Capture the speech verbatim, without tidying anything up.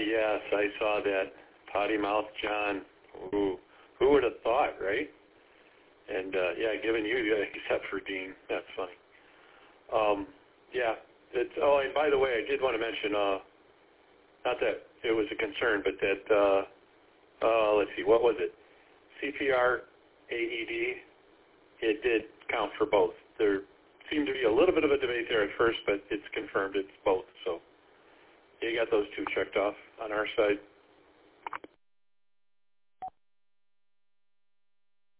yes, I saw that. Potty mouth John. Ooh, who would have thought, right? And, uh, yeah, given you, yeah, except for Dean. That's funny. Um, yeah. It's, oh, and by the way, I did want to mention, uh, not that it was a concern, but that, uh, uh, let's see, what was it? C P R, A E D, it did count for both. There seemed to be a little bit of a debate there at first, but it's confirmed it's both. So you got those two checked off on our side.